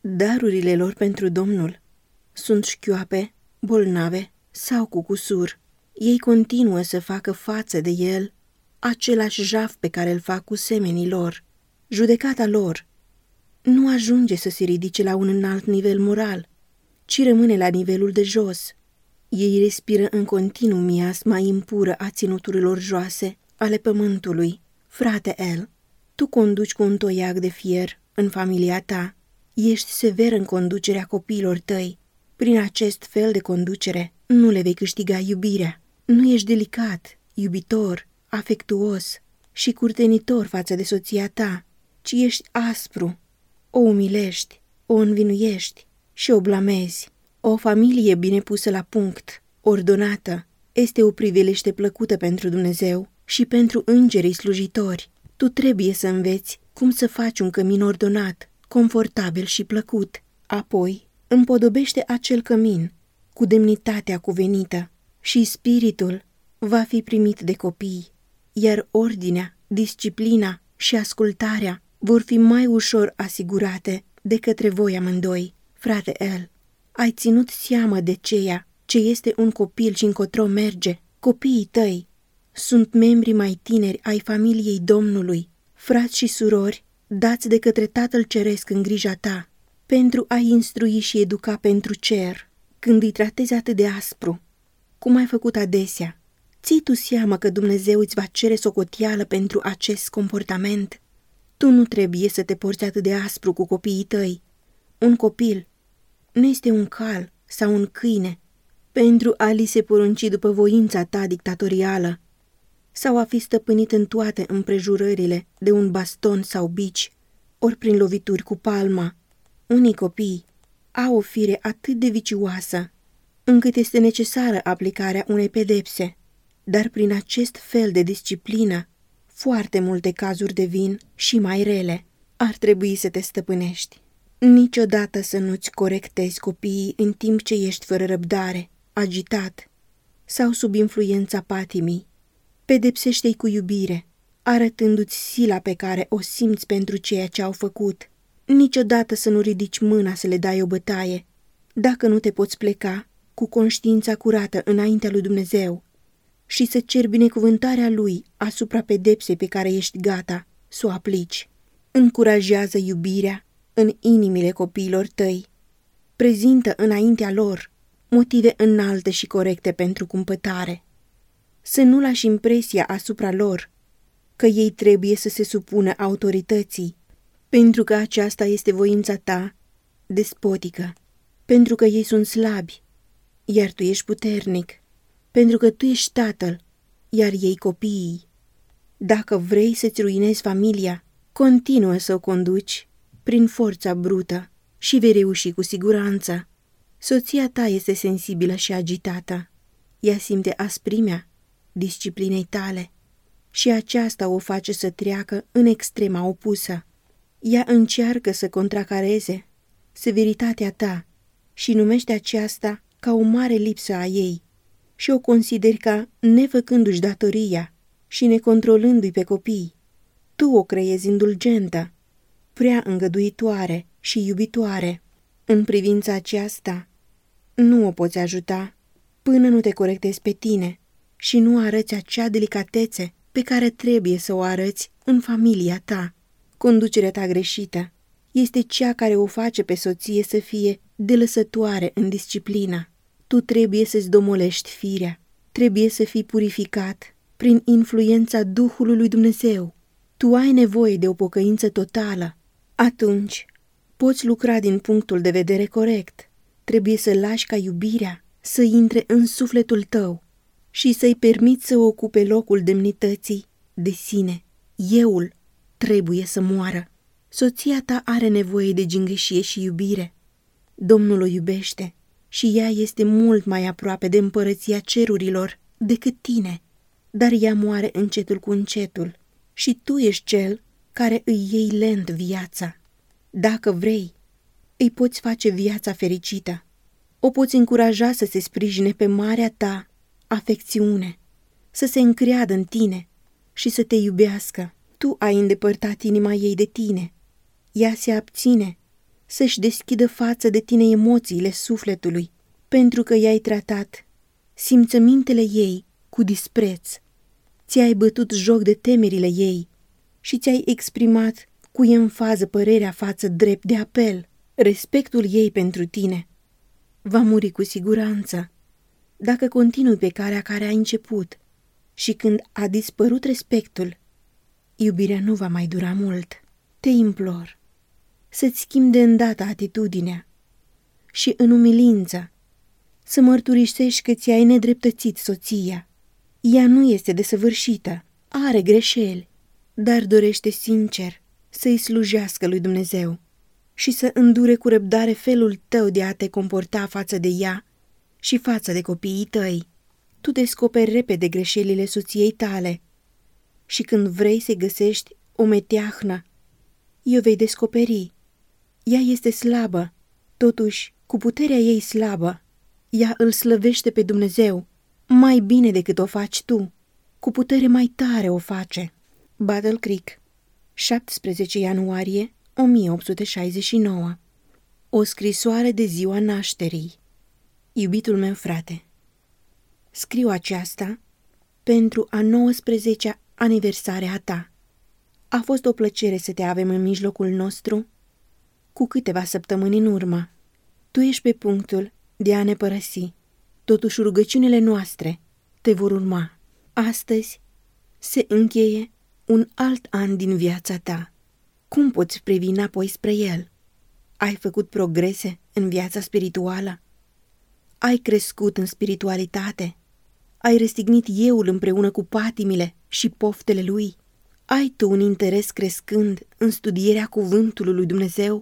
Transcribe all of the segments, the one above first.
Darurile lor pentru Domnul sunt șchioape, bolnave sau cu cusur. Ei continuă să facă față de el același jaf pe care îl fac cu semenii lor. Judecata lor nu ajunge să se ridice la un înalt nivel moral, ci rămâne la nivelul de jos. Ei respiră în continuu miasma impură a ținuturilor joase ale pământului. Frate El, tu conduci cu un toiag de fier în familia ta. Ești sever în conducerea copiilor tăi. Prin acest fel de conducere nu le vei câștiga iubirea. Nu ești delicat, iubitor, afectuos și curtenitor față de soția ta, ci ești aspru. O umilești, o învinuiești și o blamezi. O familie bine pusă la punct, ordonată, este o priveliște plăcută pentru Dumnezeu și pentru îngerii slujitori. Tu trebuie să înveți cum să faci un cămin ordonat, confortabil și plăcut. Apoi, împodobește acel cămin cu demnitatea cuvenită și spiritul va fi primit de copii, iar ordinea, disciplina și ascultarea vor fi mai ușor asigurate de către voi amândoi. Frate El, ai ținut seamă de ceea ce este un copil și încotro merge. Copiii tăi sunt membri mai tineri ai familiei Domnului, frați și surori dați de către Tatăl Ceresc în grija ta, pentru a-i instrui și educa pentru cer. Când îi tratezi atât de aspru, cum ai făcut adesea, ții tu seama că Dumnezeu îți va cere socoteală pentru acest comportament? Tu nu trebuie să te porți atât de aspru cu copiii tăi. Un copil nu este un cal sau un câine pentru a li se porunci după voința ta dictatorială sau a fi stăpânit în toate împrejurările de un baston sau bici, ori prin lovituri cu palma. Unii copii au o fire atât de vicioasă, încât este necesară aplicarea unei pedepse, dar prin acest fel de disciplină, foarte multe cazuri devin și mai rele. Ar trebui să te stăpânești. Niciodată să nu-ți corectezi copiii în timp ce ești fără răbdare, agitat sau sub influența patimii. Pedepsește-i cu iubire, arătându-ți sila pe care o simți pentru ceea ce au făcut. Niciodată să nu ridici mâna să le dai o bătaie, dacă nu te poți pleca cu conștiința curată înaintea lui Dumnezeu și să ceri binecuvântarea Lui asupra pedepsei pe care ești gata să o aplici. Încurajează iubirea în inimile copiilor tăi. Prezintă înaintea lor motive înalte și corecte pentru cumpătare. Să nu lași impresia asupra lor că ei trebuie să se supună autorității, pentru că aceasta este voința ta despotică, pentru că ei sunt slabi, iar tu ești puternic, pentru că tu ești tatăl, iar ei copiii. Dacă vrei să-ți ruinezi familia, continuă să o conduci prin forța brută și vei reuși cu siguranță. Soția ta este sensibilă și agitată. Ea simte asprimea disciplinei tale și aceasta o face să treacă în extrema opusă. Ea încearcă să contracareze severitatea ta și numește aceasta ca o mare lipsă a ei și o consideri ca nefăcându-și datoria și necontrolându-i pe copii. Tu o creezi indulgentă, prea îngăduitoare și iubitoare. În privința aceasta, nu o poți ajuta până nu te corectezi pe tine și nu arăți acea delicatețe pe care trebuie să o arăți în familia ta. Conducerea ta greșită este cea care o face pe soție să fie delăsătoare în disciplină. Tu trebuie să-ți domolești firea, trebuie să fii purificat prin influența Duhului lui Dumnezeu. Tu ai nevoie de o pocăință totală. Atunci poți lucra din punctul de vedere corect. Trebuie să lași ca iubirea să intre în sufletul tău și să-i permiți să ocupe locul demnității de sine. Euul trebuie să moară. Soția ta are nevoie de gingășie și iubire. Domnul o iubește și ea este mult mai aproape de împărăția cerurilor decât tine, dar ea moare încetul cu încetul și tu ești cel care îi iei lent viața. Dacă vrei, îi poți face viața fericită. O poți încuraja să se sprijine pe marea ta afecțiune, să se încreadă în tine și să te iubească. Tu ai îndepărtat inima ei de tine. Ea se abține să-și deschidă față de tine emoțiile sufletului, pentru că i-ai tratat simțămintele ei cu dispreț, ți-ai bătut joc de temerile ei și ți-ai exprimat cu emfază părerea față drept de apel. Respectul ei pentru tine va muri cu siguranță dacă continui pe calea care ai început, și când a dispărut respectul, iubirea nu va mai dura mult. Te implor să-ți schimbi de îndată atitudinea și în umilință să mărturisești că ți-ai nedreptățit soția. Ea nu este desăvârșită, are greșeli, dar dorește sincer să-i slujească lui Dumnezeu și să îndure cu răbdare felul tău de a te comporta față de ea și față de copiii tăi. Tu descoperi repede greșelile soției tale și când vrei să găsești o meteahnă, o vei descoperi. Ea este slabă, totuși, cu puterea ei slabă, ea îl slăvește pe Dumnezeu mai bine decât o faci tu, cu putere mai tare o face. Battle Creek, 17 ianuarie 1869. O scrisoare de ziua nașterii. Iubitul meu frate, scriu aceasta pentru a 19-a aniversare a ta. A fost o plăcere să te avem în mijlocul nostru cu câteva săptămâni în urmă. Tu ești pe punctul de a ne părăsi. Totuși rugăciunile noastre te vor urma. Astăzi se încheie un alt an din viața ta. Cum poți privi înapoi spre el? Ai făcut progrese în viața spirituală? Ai crescut în spiritualitate? Ai răstignit euul împreună cu patimile și poftele lui? Ai tu un interes crescând în studierea cuvântului lui Dumnezeu?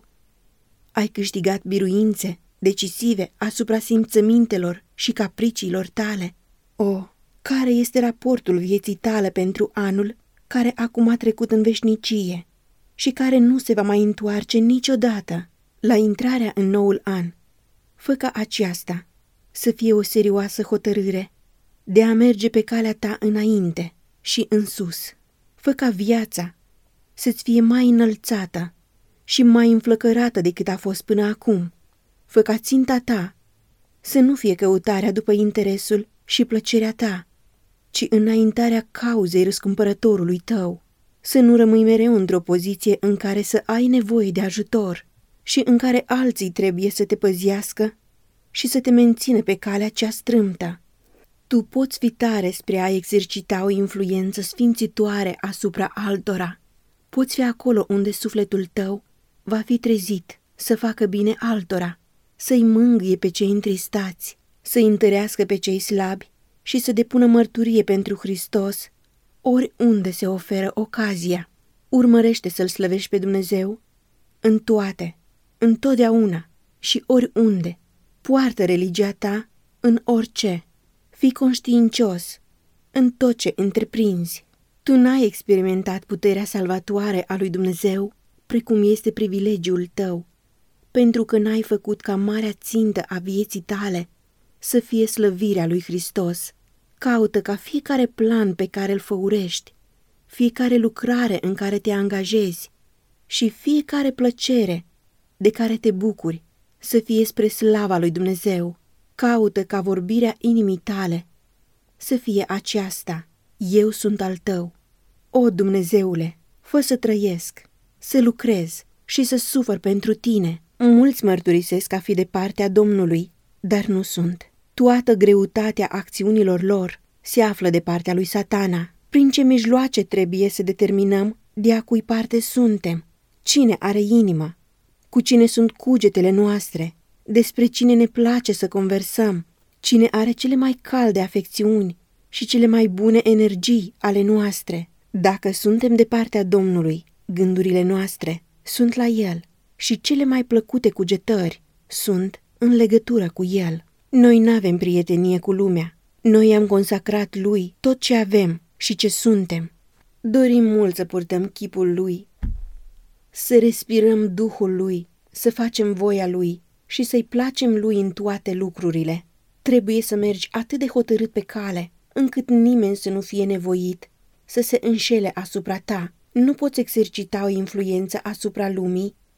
Ai câștigat biruințe decisive asupra simțămintelor și capriciilor tale? O, care este raportul vieții tale pentru anul care acum a trecut în veșnicie și care nu se va mai întoarce niciodată la intrarea în noul an? Fă ca aceasta să fie o serioasă hotărâre de a merge pe calea ta înainte și în sus. Fă ca viața să-ți fie mai înălțată și mai înflăcărată decât a fost până acum. Fă ca ținta ta să nu fie căutarea după interesul și plăcerea ta, ci înaintarea cauzei răscumpărătorului tău. Să nu rămâi mereu într-o poziție în care să ai nevoie de ajutor și în care alții trebuie să te păzească și să te mențină pe calea cea strâmtă. Tu poți fi tare spre a exercita o influență sfințitoare asupra altora. Poți fi acolo unde sufletul tău va fi trezit să facă bine altora, să-i mângâie pe cei întristați, să-i întărească pe cei slabi și să depună mărturie pentru Hristos oriunde se oferă ocazia. Urmărește să-L slăvești pe Dumnezeu în toate, întotdeauna și oriunde. Poartă religia ta în orice. Fii conștiincios în tot ce întreprinzi. Tu n-ai experimentat puterea salvatoare a lui Dumnezeu precum este privilegiul tău, pentru că n-ai făcut ca marea țintă a vieții tale să fie slăvirea lui Hristos. Caută ca fiecare plan pe care îl făurești, fiecare lucrare în care te angajezi și fiecare plăcere de care te bucuri să fie spre slava lui Dumnezeu. Caută ca vorbirea inimii tale să fie aceasta: eu sunt al tău. O, Dumnezeule, fă să trăiesc, să lucrez și să sufăr pentru tine. Mulți mărturisesc a fi de partea Domnului, dar nu sunt. Toată greutatea acțiunilor lor se află de partea lui Satana. Prin ce mijloace trebuie să determinăm de a cui parte suntem? Cine are inimă? Cu cine sunt cugetele noastre? Despre cine ne place să conversăm? Cine are cele mai calde afecțiuni și cele mai bune energii ale noastre? Dacă suntem de partea Domnului, gândurile noastre sunt la El și cele mai plăcute cugetări sunt în legătură cu El. Noi n-avem prietenie cu lumea. Noi am consacrat Lui tot ce avem și ce suntem. Dorim mult să purtăm chipul Lui, să respirăm Duhul Lui, să facem voia Lui și să-i placem Lui în toate lucrurile. Trebuie să mergi atât de hotărât pe cale, încât nimeni să nu fie nevoit să se înșele asupra ta. Nu poți exercita o influență asupra lumii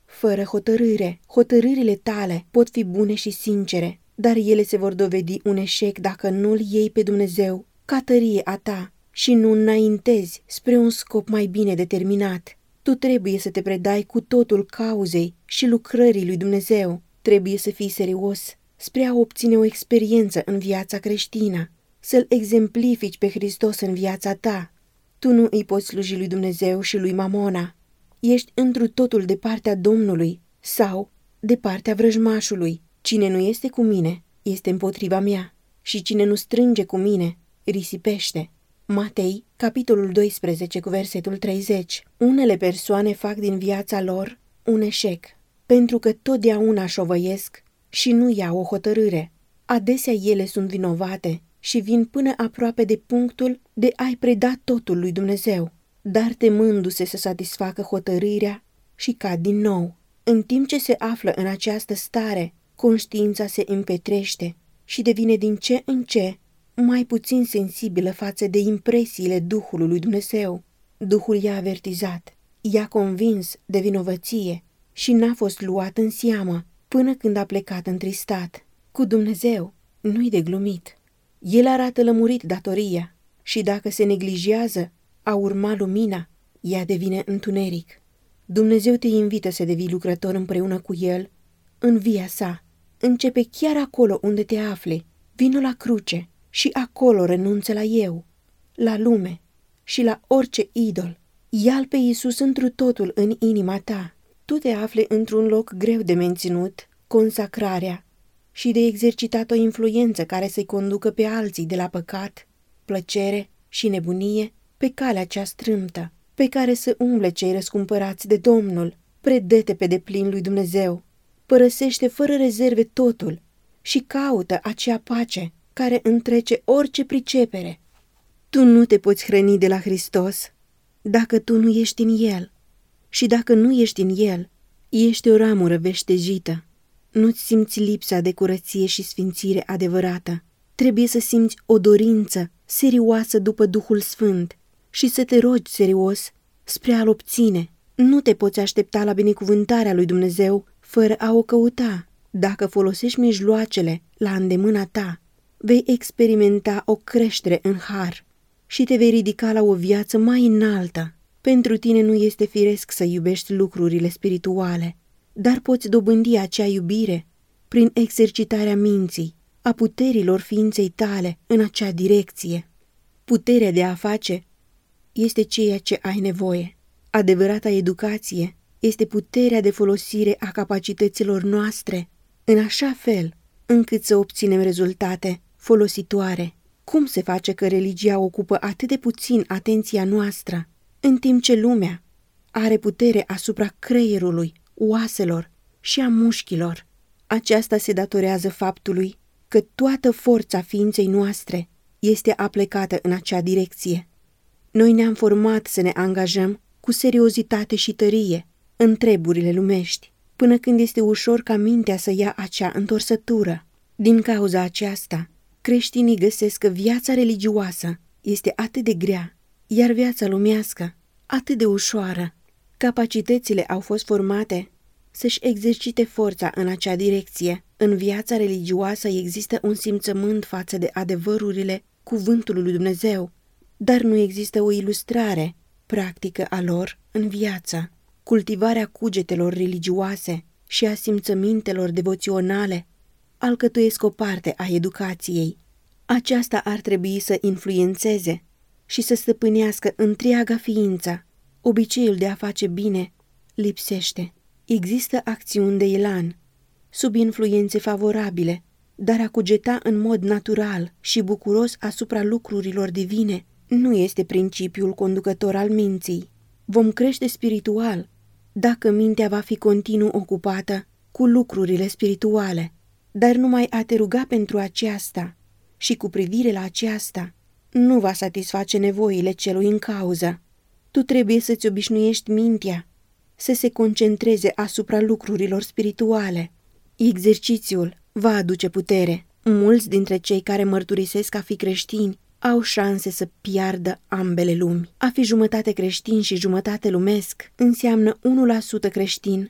fără hotărâre. Hotărârile tale pot fi bune și sincere, dar ele se vor dovedi un eșec dacă nu-L iei pe Dumnezeu ca tărie a ta și nu înaintezi spre un scop mai bine determinat. Tu trebuie să te predai cu totul cauzei și lucrării lui Dumnezeu. Trebuie să fii serios spre a obține o experiență în viața creștină, să-L exemplifici pe Hristos în viața ta. Tu nu îi poți sluji lui Dumnezeu și lui Mamona. Ești întru totul de partea Domnului sau de partea vrăjmașului. Cine nu este cu mine, este împotriva mea, și cine nu strânge cu mine, risipește. Matei, capitolul 12, cu versetul 30. Unele persoane fac din viața lor un eșec, pentru că totdeauna șovăiesc și nu iau o hotărâre. Adesea ele sunt vinovate și vin până aproape de punctul de a-i preda totul lui Dumnezeu, dar temându-se să satisfacă hotărârea și cad din nou. În timp ce se află în această stare, conștiința se împetrește și devine din ce în ce mai puțin sensibilă față de impresiile Duhului lui Dumnezeu. Duhul i-a avertizat, i-a convins de vinovăție și n-a fost luat în seamă până când a plecat întristat. Cu Dumnezeu nu-i de glumit. El arată lămurit datoria și dacă se neglijează a urma lumina, ea devine întuneric. Dumnezeu te invită să devii lucrător împreună cu El în via sa. Începe chiar acolo unde te afli. Vino la cruce și acolo renunță la eu, la lume și la orice idol. Ia-L pe Iisus întru totul în inima ta. Tu te afli într-un loc greu de menținut, consacrarea și de exercitat o influență care să-i conducă pe alții de la păcat, plăcere și nebunie pe calea cea strâmtă, pe care să umble cei răscumpărați de Domnul. Predă-te pe deplin lui Dumnezeu, părăsește fără rezerve totul și caută acea pace care întrece orice pricepere. Tu nu te poți hrăni de la Hristos dacă tu nu ești în El. Și dacă nu ești în El, ești o ramură veștejită. Nu-ți simți lipsa de curăție și sfințire adevărată. Trebuie să simți o dorință serioasă după Duhul Sfânt și să te rogi serios spre a-L obține. Nu te poți aștepta la binecuvântarea lui Dumnezeu fără a o căuta. Dacă folosești mijloacele la îndemâna ta, vei experimenta o creștere în har și te vei ridica la o viață mai înaltă. Pentru tine nu este firesc să iubești lucrurile spirituale, dar poți dobândi acea iubire prin exercitarea minții, a puterilor ființei tale în acea direcție. Puterea de a face este ceea ce ai nevoie. Adevărata educație este puterea de folosire a capacităților noastre în așa fel încât să obținem rezultate folositoare. Cum se face că religia ocupă atât de puțin atenția noastră, în timp ce lumea are putere asupra creierului, oaselor și a mușchilor? Aceasta se datorează faptului că toată forța ființei noastre este aplecată în acea direcție. Noi ne-am format să ne angajăm cu seriozitate și tărie în treburile lumești, până când este ușor ca mintea să ia acea întorsătură. Din cauza aceasta, creștinii găsesc că viața religioasă este atât de grea, iar viața lumească atât de ușoară. Capacitățile au fost formate să-și exercite forța în acea direcție. În viața religioasă există un simțământ față de adevărurile cuvântului lui Dumnezeu, dar nu există o ilustrare practică a lor în viață. Cultivarea cugetelor religioase și a simțămintelor devoționale alcătuiesc o parte a educației. Aceasta ar trebui să influențeze și să stăpânească întreaga ființă. Obiceiul de a face bine lipsește. Există acțiuni de elan, sub influențe favorabile, dar a cugeta în mod natural și bucuros asupra lucrurilor divine nu este principiul conducător al minții. Vom crește spiritual dacă mintea va fi continuu ocupată cu lucrurile spirituale, dar numai a te ruga pentru aceasta și cu privire la aceasta nu va satisface nevoile celui în cauză. Tu trebuie să-ți obișnuiești mintea să se concentreze asupra lucrurilor spirituale. Exercițiul va aduce putere. Mulți dintre cei care mărturisesc a fi creștini au șanse să piardă ambele lumi. A fi jumătate creștin și jumătate lumesc înseamnă 1% creștin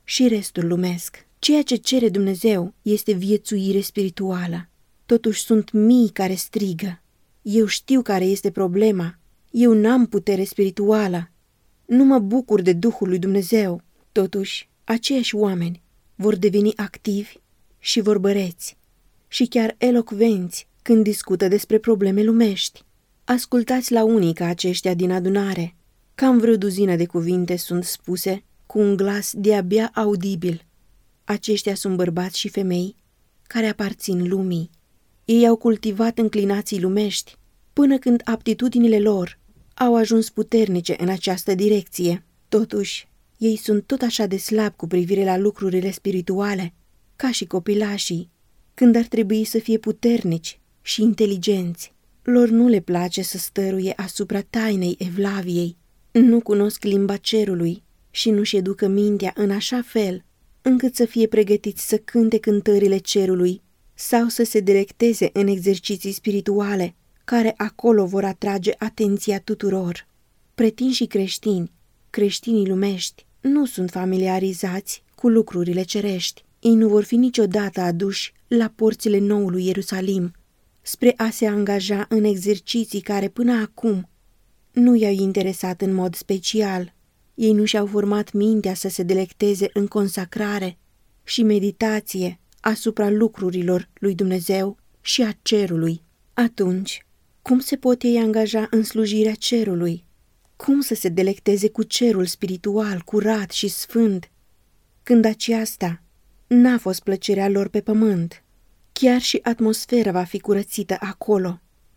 și restul lumesc. Ceea ce cere Dumnezeu este viețuire spirituală. Totuși sunt mii care strigă: eu știu care este problema, eu n-am putere spirituală, nu mă bucur de Duhul lui Dumnezeu. Totuși, aceiași oameni vor deveni activi și vorbăreți și chiar elocvenți când discută despre probleme lumești. Ascultați la unii ca aceștia din adunare. Cam vreo duzină de cuvinte sunt spuse cu un glas de-abia audibil. Aceștia sunt bărbați și femei care aparțin lumii. Ei au cultivat înclinații lumești până când aptitudinile lor au ajuns puternice în această direcție. Totuși, ei sunt tot așa de slabi cu privire la lucrurile spirituale, ca și copilașii, când ar trebui să fie puternici și inteligenți. Lor nu le place să stăruie asupra tainei Evlaviei, nu cunosc limba cerului și nu-și educă mintea în așa fel încât să fie pregătiți să cânte cântările cerului sau să se delecteze în exerciții spirituale care acolo vor atrage atenția tuturor. Pretinși creștini, creștinii lumești, nu sunt familiarizați cu lucrurile cerești. Ei nu vor fi niciodată aduși la porțile noului Ierusalim spre a se angaja în exerciții care până acum nu i-au interesat în mod special. Ei nu și-au format mintea să se delecteze în consacrare și meditație asupra lucrurilor lui Dumnezeu și a cerului. Atunci, cum se pot ei angaja în slujirea cerului? Cum să se delecteze cu cerul spiritual, curat și sfânt, când aceasta n-a fost plăcerea lor pe pământ? Chiar și atmosfera va fi curățită acolo,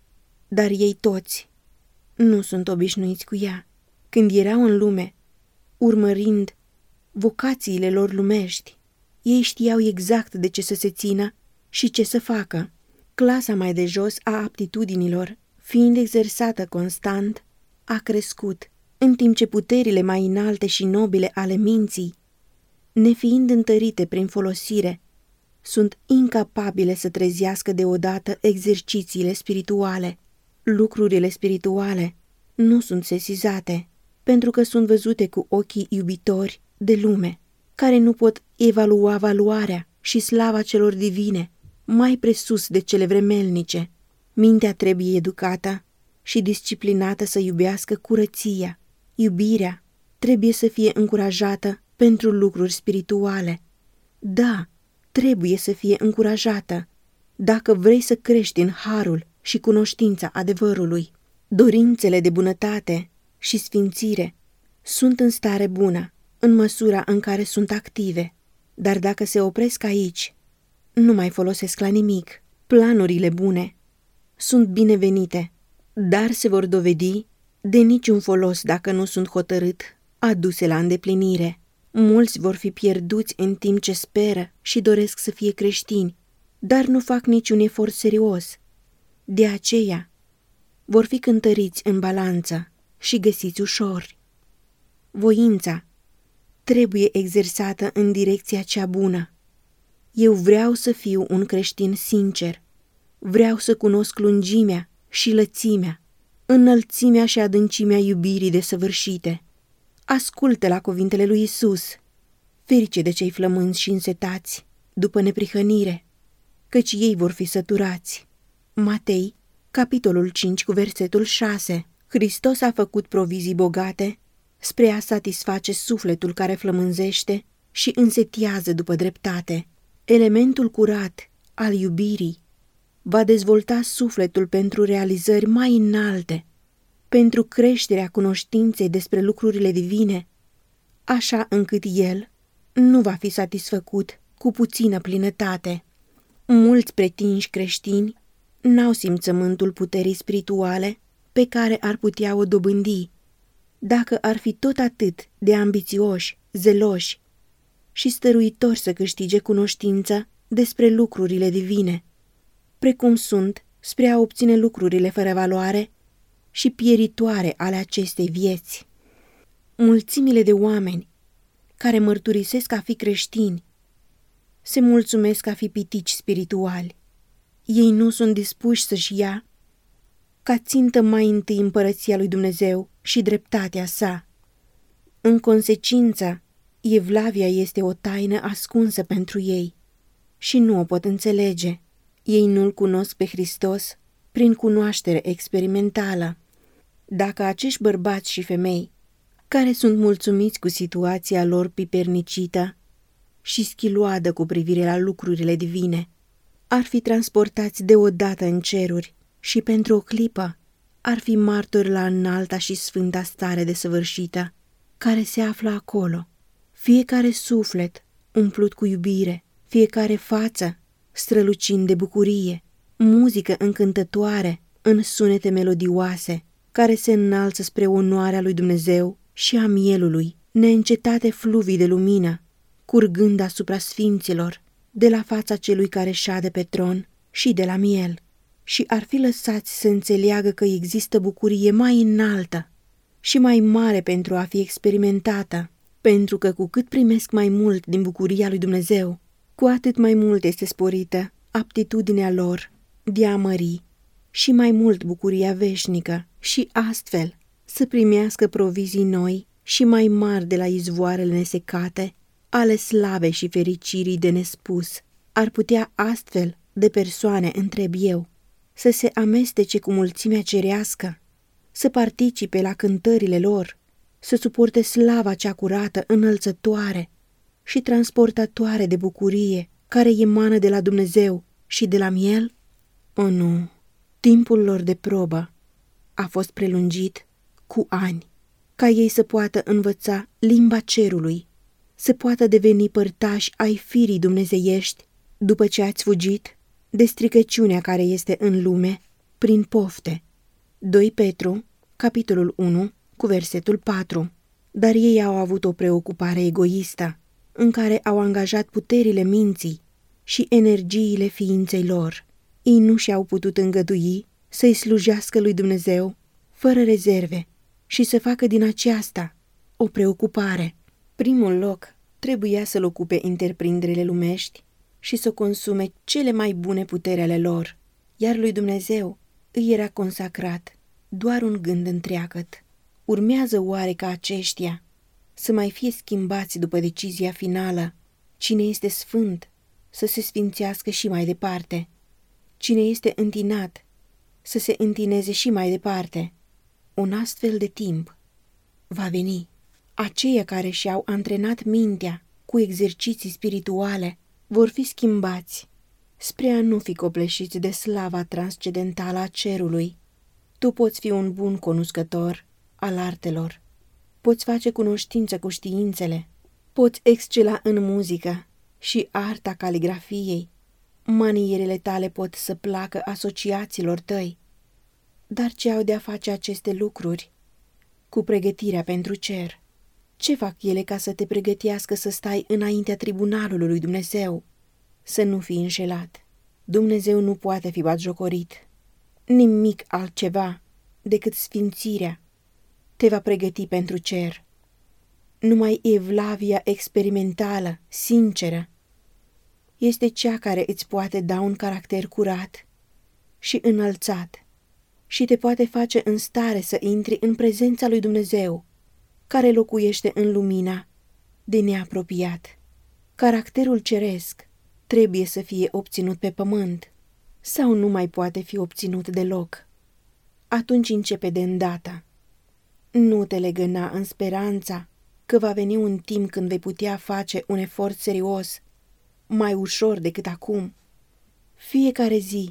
dar ei toți nu sunt obișnuiți cu ea. Când erau în lume, urmărind vocațiile lor lumești, ei știau exact de ce să se țină și ce să facă. Clasa mai de jos a aptitudinilor, fiind exersată constant, a crescut, în timp ce puterile mai înalte și nobile ale minții, nefiind întărite prin folosire, sunt incapabile să trezească deodată exercițiile spirituale. Lucrurile spirituale nu sunt sesizate, pentru că sunt văzute cu ochii iubitori de lume, care nu pot evalua valoarea și slava celor divine, mai presus de cele vremelnice. Mintea trebuie educată și disciplinată să iubească curăția. Iubirea trebuie să fie încurajată pentru lucruri spirituale. Da, trebuie să fie încurajată dacă vrei să crești în harul și cunoștința adevărului. Dorințele de bunătate și sfințire sunt în stare bună, în măsura în care sunt active, dar dacă se opresc aici, nu mai folosesc la nimic. Planurile bune sunt binevenite, dar se vor dovedi de niciun folos dacă nu sunt hotărât aduse la îndeplinire. Mulți vor fi pierduți în timp ce speră și doresc să fie creștini, dar nu fac niciun efort serios. De aceea, vor fi cântăriți în balanță și găsiți ușor. Voința trebuie exersată în direcția cea bună. Eu vreau să fiu un creștin sincer. Vreau să cunosc lungimea și lățimea, înălțimea și adâncimea iubirii desăvârșite. Ascultă la cuvintele lui Isus. Ferice de cei flămânzi și însetați după neprihănire, căci ei vor fi săturați. Matei, capitolul 5, cu versetul 6. Hristos a făcut provizii bogate spre a satisface sufletul care flămânzește și însetiază după dreptate. Elementul curat al iubirii va dezvolta sufletul pentru realizări mai înalte, pentru creșterea cunoștinței despre lucrurile divine, așa încât el nu va fi satisfăcut cu puțină plinătate. Mulți pretinși creștini n-au simțământul puterii spirituale pe care ar putea o dobândi dacă ar fi tot atât de ambițioși, zeloși și stăruitori să câștige cunoștință despre lucrurile divine, precum sunt spre a obține lucrurile fără valoare și pieritoare ale acestei vieți. Mulțimile de oameni care mărturisesc a fi creștini se mulțumesc a fi pitici spirituali. Ei nu sunt dispuși să-și ia ca țintă mai întâi împărăția lui Dumnezeu și dreptatea sa. În consecință, Evlavia este o taină ascunsă pentru ei și nu o pot înțelege. Ei nu-L cunosc pe Hristos prin cunoaștere experimentală. Dacă acești bărbați și femei, care sunt mulțumiți cu situația lor pipernicită și schiloadă cu privire la lucrurile divine, ar fi transportați deodată în ceruri și pentru o clipă ar fi martori la înalta și sfânta stare desăvârșită care se află acolo. Fiecare suflet umplut cu iubire, fiecare față strălucind de bucurie, muzică încântătoare în sunete melodioase care se înalță spre onoarea lui Dumnezeu și a mielului, neîncetate fluvii de lumină, curgând asupra sfinților, de la fața celui care șade pe tron și de la miel, și ar fi lăsați să înțeleagă că există bucurie mai înaltă și mai mare pentru a fi experimentată, pentru că cu cât primesc mai mult din bucuria lui Dumnezeu, cu atât mai mult este sporită aptitudinea lor de a mări și mai mult bucuria veșnică și astfel să primească provizii noi și mai mari de la izvoarele nesecate ale slavei și fericirii de nespus. Ar putea astfel de persoane, întreb eu, să se amestece cu mulțimea cerească, să participe la cântările lor, să suporte slava cea curată, înălțătoare și transportatoare de bucurie care emană de la Dumnezeu și de la miel? O, nu! Timpul lor de probă a fost prelungit cu ani, ca ei să poată învăța limba cerului, să poată deveni părtași ai firii dumnezeiești după ce ați fugit de stricăciunea care este în lume prin pofte. 2 Petru, capitolul 1, cu versetul 4. Dar ei au avut o preocupare egoistă, în care au angajat puterile minții și energiile ființei lor. Ei nu și-au putut îngădui să-i slujească lui Dumnezeu fără rezerve și să facă din aceasta o preocupare. Primul loc trebuia să-l ocupe întreprinderile lumești și să consume cele mai bune puteri ale lor, iar lui Dumnezeu îi era consacrat doar un gând întreagăt. Urmează oare ca aceștia să mai fie schimbați după decizia finală? Cine este sfânt să se sfințească și mai departe? Cine este întinat să se întineze și mai departe? Un astfel de timp va veni. Aceia care și-au antrenat mintea cu exerciții spirituale vor fi schimbați spre a nu fi copleșiți de slava transcendentală a cerului. Tu poți fi un bun cunoscător al artelor, poți face cunoștință cu științele, poți excela în muzică și arta caligrafiei, manierele tale pot să placă asociaților tăi, dar ce au de-a face aceste lucruri cu pregătirea pentru cer? Ce fac ele ca să te pregătească să stai înaintea tribunalului lui Dumnezeu? Să nu fii înșelat. Dumnezeu nu poate fi batjocorit. Nimic altceva decât sfințirea te va pregăti pentru cer. Numai evlavia experimentală, sinceră, este cea care îți poate da un caracter curat și înălțat și te poate face în stare să intri în prezența lui Dumnezeu, care locuiește în lumina de neapropiat. Caracterul ceresc trebuie să fie obținut pe pământ sau nu mai poate fi obținut deloc. Atunci începe de îndată. Nu te legăna în speranța că va veni un timp când vei putea face un efort serios, mai ușor decât acum. Fiecare zi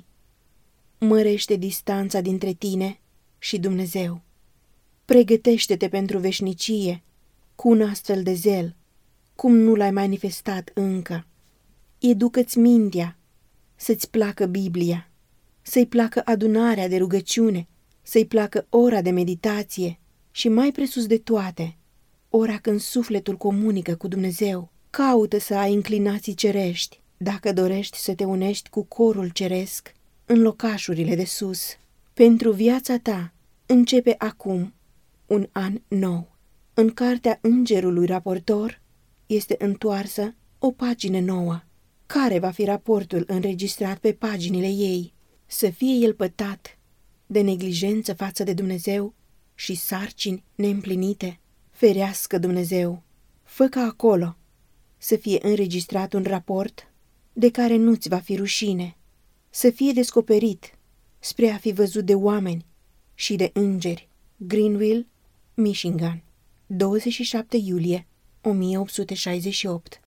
mărește distanța dintre tine și Dumnezeu. Pregătește-te pentru veșnicie cu un astfel de zel, cum nu l-ai manifestat încă. Educă-ți mintea să-ți placă Biblia, să-i placă adunarea de rugăciune, să-i placă ora de meditație și, mai presus de toate, ora când sufletul comunică cu Dumnezeu. Caută să ai inclinații cerești, dacă dorești să te unești cu corul ceresc în locașurile de sus. Pentru viața ta începe acum un an nou. În cartea Îngerului Raportor este întoarsă o pagină nouă. Care va fi raportul înregistrat pe paginile ei? Să fie el pătat de neglijență față de Dumnezeu și sarcini neîmplinite? Ferească Dumnezeu! Fă ca acolo să fie înregistrat un raport de care nu-ți va fi rușine, să fie descoperit spre a fi văzut de oameni și de îngeri. Greenville, Michigan, 27 iulie 1868.